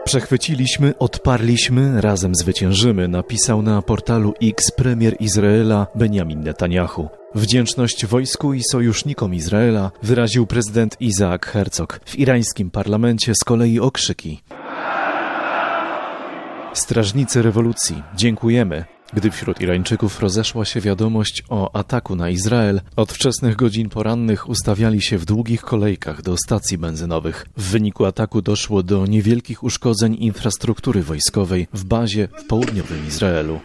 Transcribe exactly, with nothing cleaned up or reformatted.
Przechwyciliśmy, odparliśmy, razem zwyciężymy, napisał na portalu X premier Izraela Benjamin Netanyahu. Wdzięczność wojsku i sojusznikom Izraela wyraził prezydent Isaac Herzog. W irańskim parlamencie z kolei okrzyki. Strażnicy rewolucji, dziękujemy. Gdy wśród Irańczyków rozeszła się wiadomość o ataku na Izrael, od wczesnych godzin porannych ustawiali się w długich kolejkach do stacji benzynowych. W wyniku ataku doszło do niewielkich uszkodzeń infrastruktury wojskowej w bazie w południowym Izraelu.